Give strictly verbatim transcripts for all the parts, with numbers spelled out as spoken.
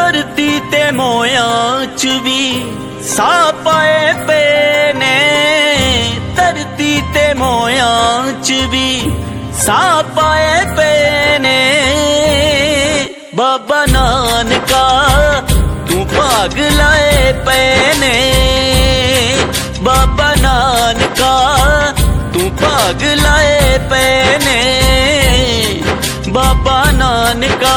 धरती ते मोयां च भी सा पाए पे ने, धरती ते मोयां च भी सा पाए पे ने। बाबा नानका तू भाग लाए पे ने, बाबा नानका तू भाग लाए पे ने। बाबा नानका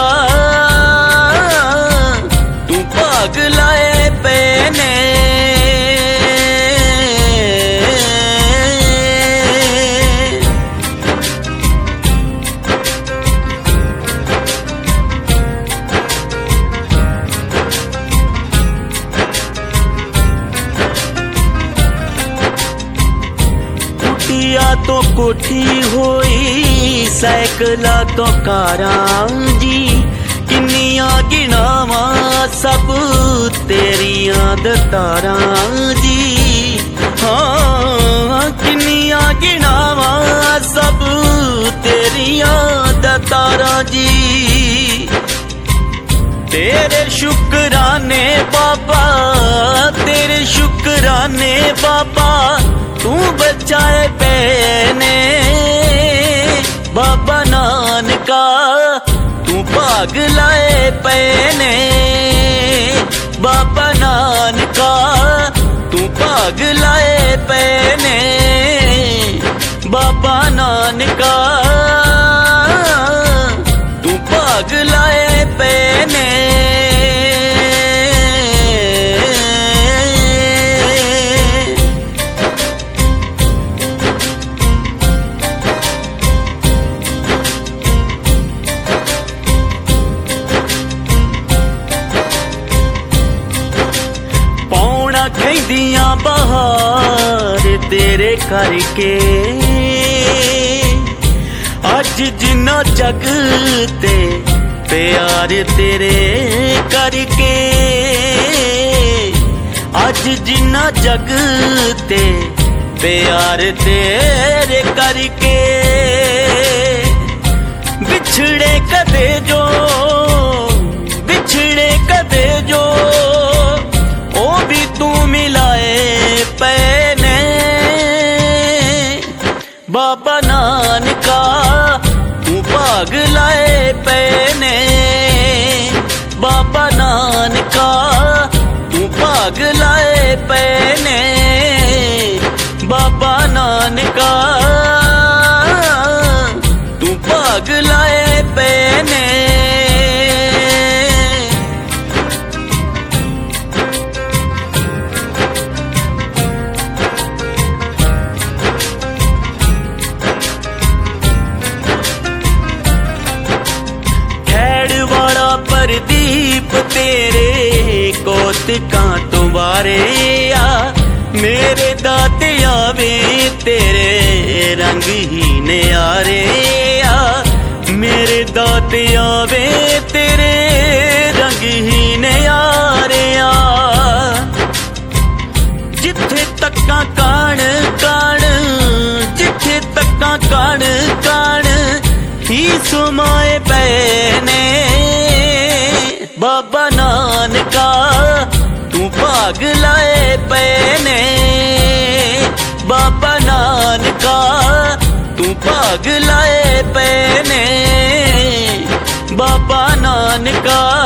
तू भाग लाए पे ने। तो कोठी होई सैकला तो कारां जी, किन्नियां गिनावा सब तेरियां दतारां जी। हाँ किन्नियां गिनावा सब तेरियां दतारां जी। तेरे शुक्राने बाबा, तेरे शुक्राने बाबा तू बचाए पे ने। बाबा नानका तू भाग लाए पे ने। बाबा नानका तू भाग लाए पे ने। बाबा नानका तू भाग लाए पे ने। कहदियां बहार तेरे करके, अज जिन्ना जग ते प्यार तेरे करके। अज जिन्ना जग ते प्यार तेरे करके। बिछड़े कदे जो, बिछड़े कदे जो ओ भी तू मिलाए पे ने। बाबा नानका तू भाग लाए पे ने। बाबा नानका तू भाग लाए पे ने। बाबा नानका तू भाग लाए पे ने। प्रदीप तेरे कौतकां तो वारे आ, मेरे दाते आवे तेरे रंग ही न्यारे आ। मेरे दाते आवे तेरे रंग ही न्यारे आ। जिथे तक्का कान कान, जिथे तक्का कान कान ही सुमाए पे ने। बाबा नानका तू भाग लाए पे ने। बाबा नानका तू भाग लाए पे ने। बाबा नानका